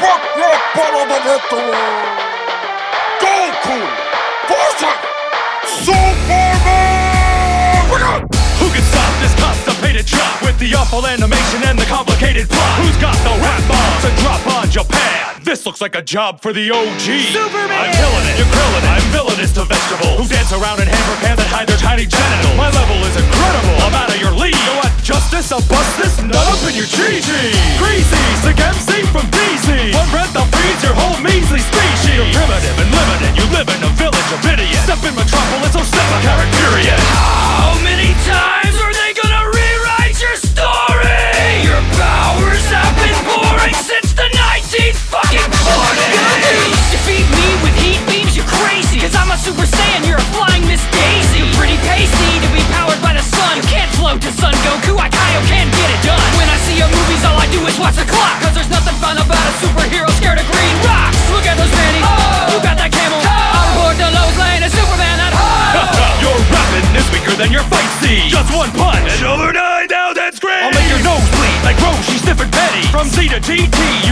Fuck 뻔하던 했던 Goku Fortune Superman. Who can stop this constipated chop with the awful animation and the complicated plot? Who's got the rap bombs to drop on Japan? This looks like a job for the OG. Superman! I'm killing it, you're grilling it. I'm villainous to vegetables who dance around in hammer pants that hide their tiny genitals. My level is incredible, I'm out of your league. You want justice? I'll bust this nut up in your GG. Greasy, sick MC from DC. One breath I'll freeze your whole measly species. You're primitive and limited, you live in a village of idiots. Step in Metropolis, so step a character. How many times are they gonna rewrite your story? Your powers have been boring since the 19th fucking 40s. Defeat me with heat beams, you're crazy. Cause I'm a Super Saiyan, you're a flying Miss Daisy. You're pretty pasty to be powered by the sun. You can't float to Son Goku, I Kaio can't get it done. When I see your movies, all I do is watch the clock. Cause there's nothing fun about a superhero scared of green rocks. Look at those panties, you got that camel. I'll report to Lois Lane, a Superman at home. Your rapping is weaker than your fight scene. Just one punch, and over 9,000 screams. I'll make your nose bleed like Roshi, stiff and petty. From Z to GT,